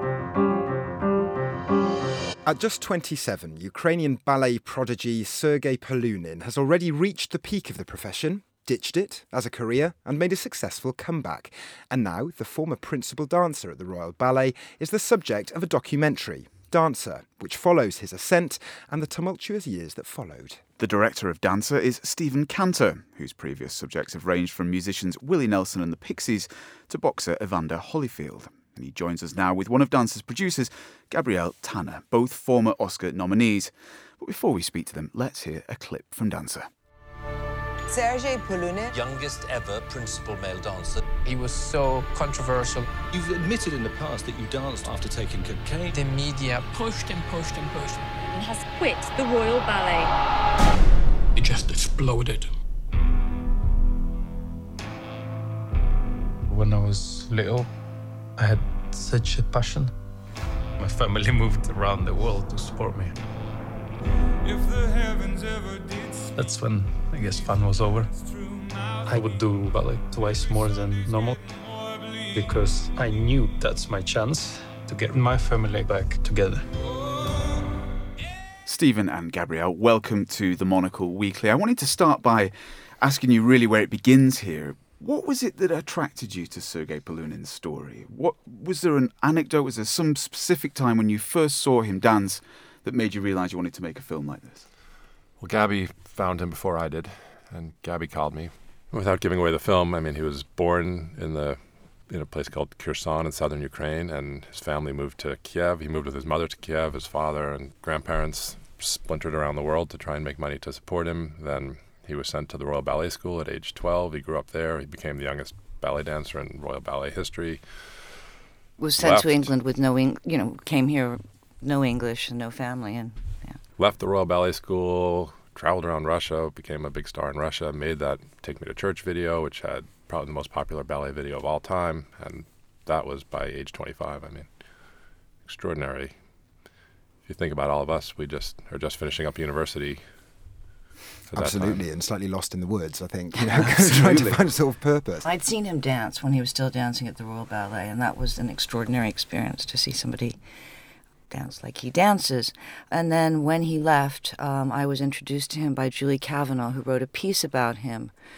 At just 27, Ukrainian ballet prodigy Sergei Polunin has already reached the peak of the profession, ditched it as a career, and made a successful comeback. And now, the former principal dancer at the Royal Ballet is the subject of a documentary, Dancer, which follows his ascent and the tumultuous years that followed. The director of Dancer is Stephen Cantor, whose previous subjects have ranged from musicians Willie Nelson and the Pixies to boxer Evander Holyfield. And he joins us now with one of Dancer's producers, Gabrielle Tanner, both former Oscar nominees. But before we speak to them, let's hear a clip from Dancer. Sergei Polunin, youngest ever principal male dancer. He was so controversial. You've admitted in the past that you danced after taking cocaine. The media pushed and pushed and pushed. And has quit the Royal Ballet. It just exploded. When I was little, I had such a passion. My family moved around the world to support me. If the heavens ever did. That's when, I guess, fun was over. I would do ballet twice more than normal because I knew that's my chance to get my family back together. Stephen and Gabrielle, welcome to the Monocle Weekly. I wanted to start by asking you really where it begins here. What was it that attracted you to Sergei Polunin's story? Was there an anecdote? Was there some specific time when you first saw him dance that made you realise you wanted to make a film like this? Well, Gabby found him before I did, and Gabby called me. Without giving away the film, I mean, he was born in a place called Kherson in southern Ukraine, and his family moved to Kiev. He moved with his mother to Kiev. His father and grandparents splintered around the world to try and make money to support him. Then he was sent to the Royal Ballet School at age 12. He grew up there. He became the youngest ballet dancer in Royal Ballet history. Was sent to England with came here, no English and no family, and left the Royal Ballet School, traveled around Russia, became a big star in Russia, made that Take Me to Church video, which had probably the most popular ballet video of all time, and that was by age 25. I mean, extraordinary. If you think about all of us, we just are just finishing up university. Absolutely, and slightly lost in the woods, I think, trying to find a sort of purpose. I'd seen him dance when he was still dancing at the Royal Ballet, and that was an extraordinary experience to see somebody dance like he dances. And then when he left, I was introduced to him by Julie Kavanaugh, who wrote a piece about him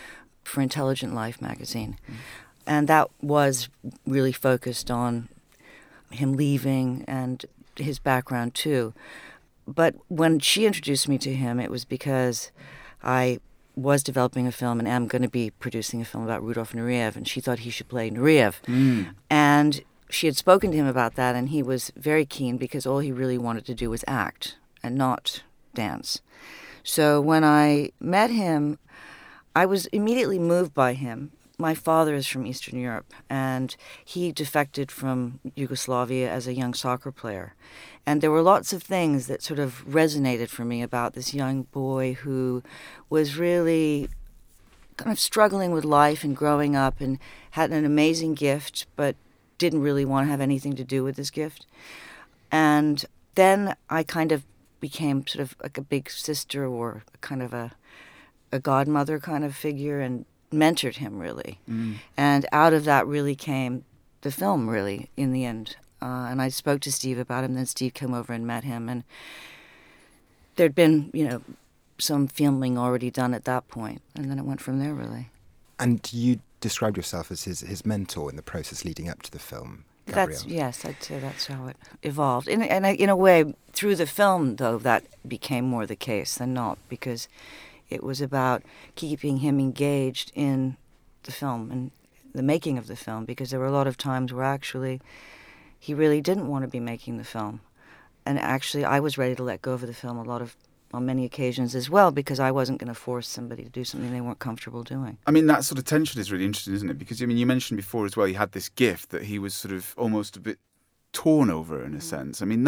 for Intelligent Life magazine. And that was really focused on him leaving and his background too. But when she introduced me to him, it was because I was developing a film and am going to be producing a film about Rudolf Nureyev, and she thought he should play Nureyev. And she had spoken to him about that, and he was very keen because all he really wanted to do was act and not dance. So when I met him, I was immediately moved by him. My father is from Eastern Europe, and he defected from Yugoslavia as a young soccer player. And there were lots of things that sort of resonated for me about this young boy who was really kind of struggling with life and growing up and had an amazing gift, but didn't really want to have anything to do with his gift. And then I kind of became sort of like a big sister or kind of a godmother kind of figure and mentored him really. And out of that really came the film really in the end. And I spoke to Steve about him, then Steve came over and met him, and there'd been, some filming already done at that point, and then it went from there really. And you described yourself as his mentor in the process leading up to the film, Gabrielle. Yes, I'd say that's how it evolved. And in a way, through the film, though, that became more the case than not, because it was about keeping him engaged in the film and the making of the film, because there were a lot of times where actually he really didn't want to be making the film. And actually, I was ready to let go of the film on many occasions as well, because I wasn't going to force somebody to do something they weren't comfortable doing. I mean, that sort of tension is really interesting, isn't it? Because, you mentioned before as well, he had this gift that he was sort of almost a bit torn over in a sense. I mean,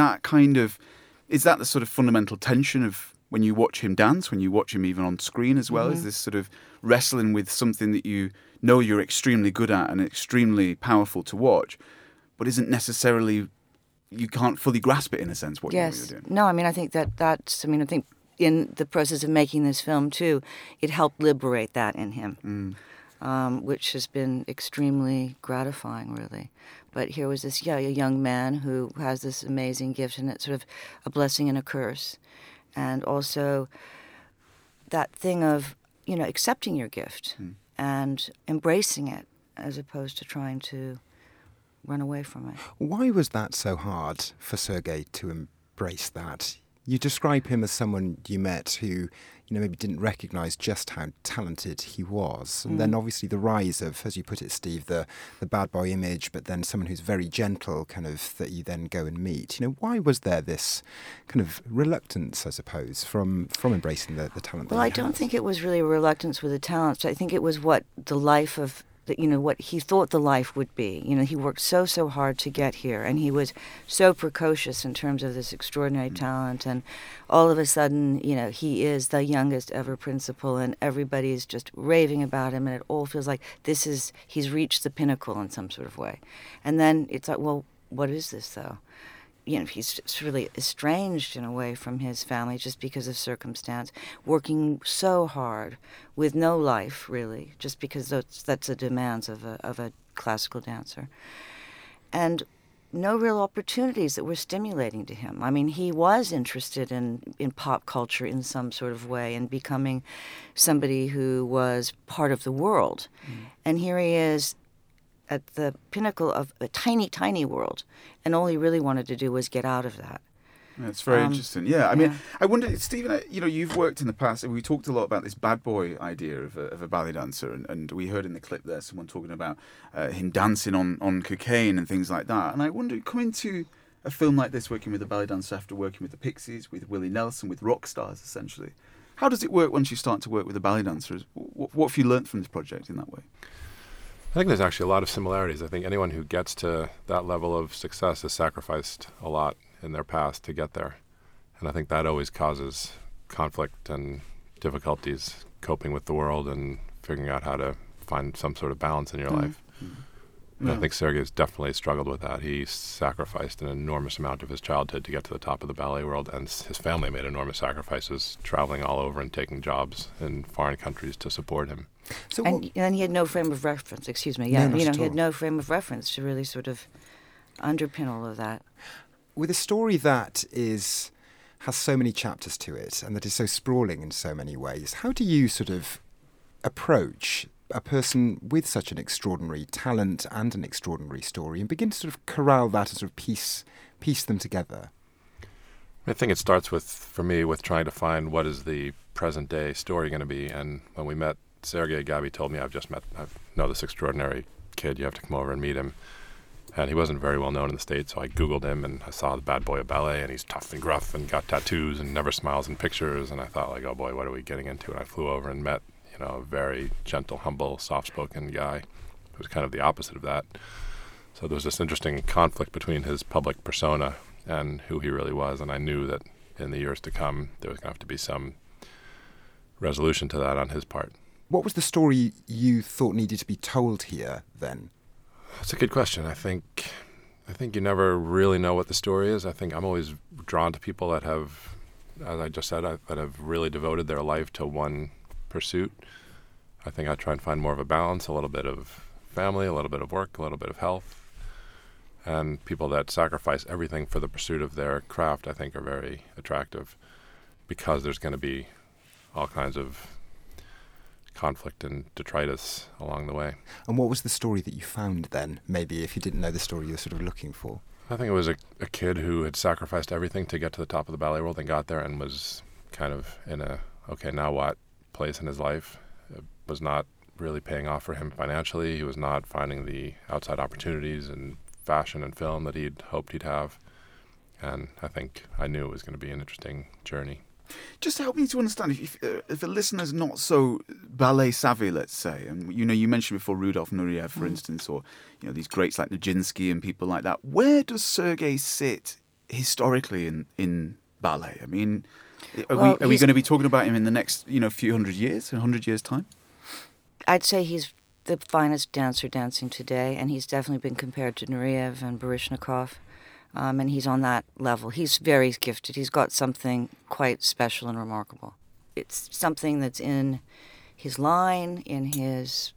is that the sort of fundamental tension of when you watch him dance, when you watch him even on screen as well? Is this sort of wrestling with something that you know you're extremely good at and extremely powerful to watch, but isn't necessarily, you can't fully grasp it in a sense, what you're doing? No, I mean, I think I think in the process of making this film too, it helped liberate that in him, which has been extremely gratifying, really. But here was this, a young man who has this amazing gift, and it's sort of a blessing and a curse. And also that thing of, accepting your gift and embracing it as opposed to trying to run away from it. Why was that so hard for Sergei to embrace that? You describe him as someone you met who, maybe didn't recognise just how talented he was. And then obviously the rise of, as you put it, Steve, the bad boy image, but then someone who's very gentle, kind of, that you then go and meet. Why was there this kind of reluctance, I suppose, from embracing the talent that Well, he I don't has? think it was really a reluctance with the talents. I think it was what the life of, what he thought the life would be. He worked so hard to get here, and he was so precocious in terms of this extraordinary talent, and all of a sudden, he is the youngest ever principal, and everybody's just raving about him, and it all feels like he's reached the pinnacle in some sort of way. And then it's like, well, what is this, though? He's just really estranged in a way from his family just because of circumstance, working so hard with no life, really, just because that's the demands of a classical dancer. And no real opportunities that were stimulating to him. I mean, he was interested in pop culture in some sort of way and becoming somebody who was part of the world. And here he is at the pinnacle of a tiny, tiny world, and all he really wanted to do was get out of that. That's very interesting. Yeah, I mean, I wonder, Stephen, you've worked in the past, and we talked a lot about this bad boy idea of a ballet dancer, and we heard in the clip there someone talking about him dancing on cocaine and things like that. And I wonder, coming to a film like this, working with a ballet dancer after working with the Pixies, with Willie Nelson, with rock stars, essentially, how does it work once you start to work with a ballet dancer? What have you learnt from this project in that way? I think there's actually a lot of similarities. I think anyone who gets to that level of success has sacrificed a lot in their past to get there. And I think that always causes conflict and difficulties coping with the world and figuring out how to find some sort of balance in your life. And I think Sergei's definitely struggled with that. He sacrificed an enormous amount of his childhood to get to the top of the ballet world, and his family made enormous sacrifices, traveling all over and taking jobs in foreign countries to support him. So and he had no frame of reference, he had no frame of reference to really sort of underpin all of that. With a story that has so many chapters to it and that is so sprawling in so many ways, how do you sort of approach a person with such an extraordinary talent and an extraordinary story and begin to sort of corral that and sort of piece them together? I think it starts with, for me, with trying to find what is the present day story going to be. And when we met Sergei, Gabby told me, I know this extraordinary kid, you have to come over and meet him. And he wasn't very well known in the States, so I Googled him and I saw the bad boy of ballet, and he's tough and gruff and got tattoos and never smiles in pictures. And I thought, like, oh boy, what are we getting into? And I flew over and met, a very gentle, humble, soft-spoken guy who was kind of the opposite of that. So there was this interesting conflict between his public persona and who he really was. And I knew that in the years to come, there was going to have to be some resolution to that on his part. What was the story you thought needed to be told here then? That's a good question. I think you never really know what the story is. I think I'm always drawn to people that have, as I just said, that have really devoted their life to one pursuit. I think I try and find more of a balance, a little bit of family, a little bit of work, a little bit of health. And people that sacrifice everything for the pursuit of their craft, I think, are very attractive, because there's going to be all kinds of conflict and detritus along the way. And what was the story that you found then, maybe, if you didn't know the story you were sort of looking for? I think it was a kid who had sacrificed everything to get to the top of the ballet world and got there and was kind of in a, okay, now what place in his life. It was not really paying off for him financially. He was not finding the outside opportunities in fashion and film that he'd hoped he'd have. And I think I knew it was going to be an interesting journey. Just help me to understand, if a listener's not so ballet savvy, let's say, and you mentioned before Rudolf Nureyev, for instance, or these greats like Nijinsky and people like that, where does Sergei sit historically in ballet? I mean, are we going to be talking about him in the next few hundred years, 100 years' time? I'd say he's the finest dancer dancing today, and he's definitely been compared to Nureyev and Baryshnikov. And he's on that level. He's very gifted. He's got something quite special and remarkable. It's something that's in his line, in his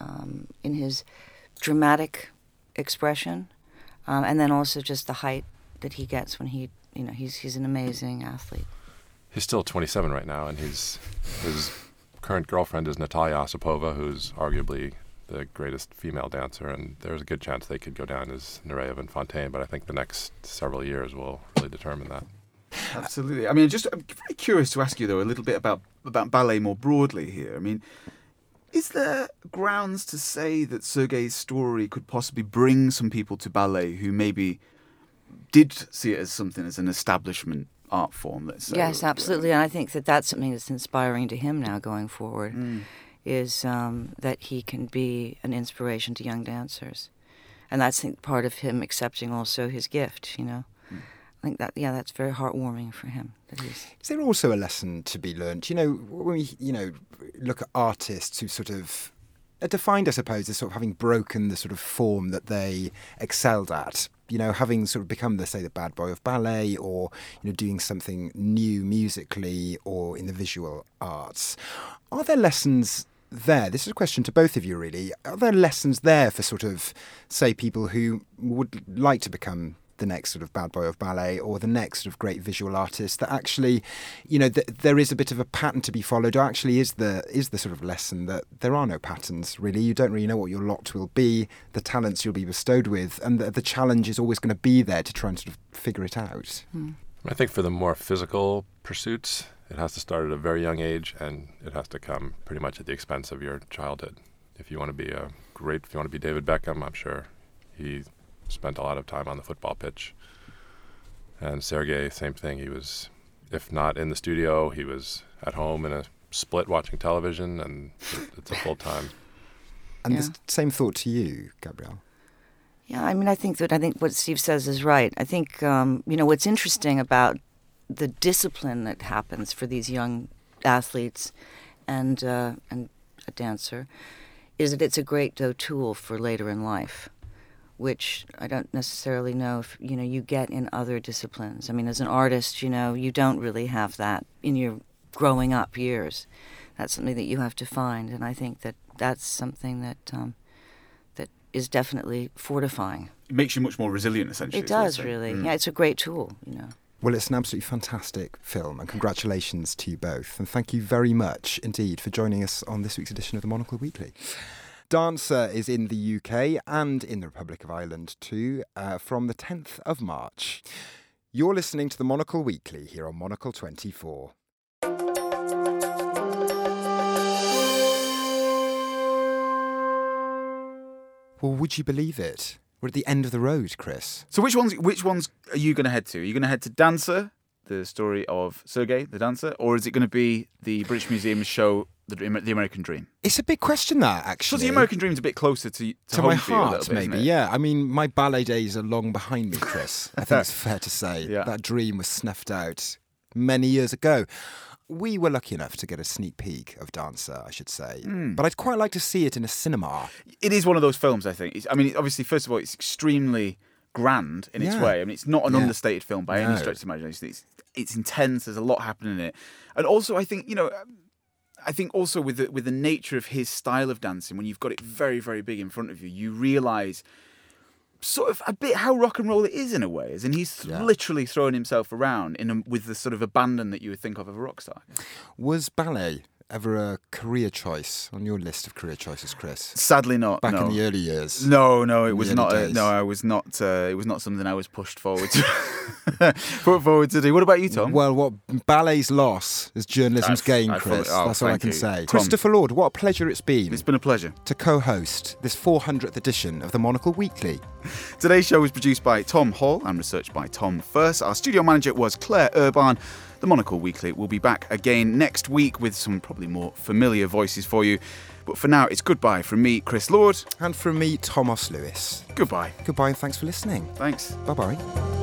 dramatic expression, and then also just the height that he gets when he's an amazing athlete. He's still 27 right now, and his current girlfriend is Natalia Osipova, who's arguably the greatest female dancer, and there's a good chance they could go down as Nureyev and Fontaine, but I think the next several years will really determine that. Absolutely. I mean, I'm very curious to ask you, though, a little bit about ballet more broadly here. I mean, is there grounds to say that Sergei's story could possibly bring some people to ballet who maybe did see it as something, as an establishment art form, let's say? Yes, absolutely, and I think that's something that's inspiring to him now going forward. Is that he can be an inspiration to young dancers. And that's, I think, part of him accepting also his gift, I think that's very heartwarming for him. Is there also a lesson to be learnt? When we, look at artists who sort of are defined, I suppose, as sort of having broken the sort of form that they excelled at, having sort of become, say, the bad boy of ballet, or, doing something new musically or in the visual arts. Are there lessons there? This is a question to both of you, really. Are there lessons there for sort of, say, people who would like to become the next sort of bad boy of ballet or the next sort of great visual artist, that actually, there is a bit of a pattern to be followed, or actually is the sort of lesson that there are no patterns, really? You don't really know what your lot will be, the talents you'll be bestowed with, and the challenge is always going to be there to try and sort of figure it out. I think for the more physical pursuits, it has to start at a very young age, and it has to come pretty much at the expense of your childhood. If you want to be David Beckham, I'm sure he spent a lot of time on the football pitch. And Sergei, same thing. He was, if not in the studio, he was at home in a split watching television, and it's a full time. And the same thought to you, Gabrielle? Yeah, I mean, I think what Steve says is right. I think what's interesting about the discipline that happens for these young athletes and a dancer is that it's a great tool for later in life, which I don't necessarily know if you get in other disciplines. I mean, as an artist, you don't really have that in your growing up years. That's something that you have to find, and I think that's something that is definitely fortifying. It makes you much more resilient, essentially. It does, really. Yeah, it's a great tool, Well, it's an absolutely fantastic film, and congratulations to you both. And thank you very much indeed for joining us on this week's edition of the Monocle Weekly. Dancer is in the UK and in the Republic of Ireland too, from the 10th of March. You're listening to the Monocle Weekly here on Monocle 24. Well, would you believe it? We're at the end of the road, Chris. So which ones are you going to head to? Are you going to head to Dancer, the story of Sergei the dancer, or is it going to be the British Museum's show, The American Dream? It's a big question, that, actually. So the American Dream's a bit closer to my home for you a heart, little bit, maybe, isn't it? yeah. I mean, my ballet days are long behind me, Chris. I think it's fair to say. Yeah. That dream was snuffed out many years ago. We were lucky enough to get a sneak peek of Dancer, I should say. But I'd quite like to see it in a cinema. It is one of those films, I think. Obviously, first of all, it's extremely grand in its way. I mean, it's not an understated film by any stretch of the imagination. It's intense. There's a lot happening in it. And also, I think, also with the nature of his style of dancing, when you've got it very, very big in front of you, you realise sort of a bit how rock and roll it is in a way, as in he's literally throwing himself around with the sort of abandon that you would think of a rock star. Was ballet ever a career choice on your list of career choices, Chris? Sadly not. Back no. in the early years. No, it was not. I was not. It was not something I was pushed forward to do. What about you, Tom? Well, what ballet's loss is journalism's gain, Chris. That's all I can say. Christopher Lord, what a pleasure it's been. It's been a pleasure to co-host this 400th edition of the Monocle Weekly. Today's show was produced by Tom Hall and researched by Tom First. Our studio manager was Claire Urban. The Monocle Weekly will be back again next week with some probably more familiar voices for you. But for now, it's goodbye from me, Chris Lord. And from me, Thomas Lewis. Goodbye. Goodbye and thanks for listening. Thanks. Bye-bye.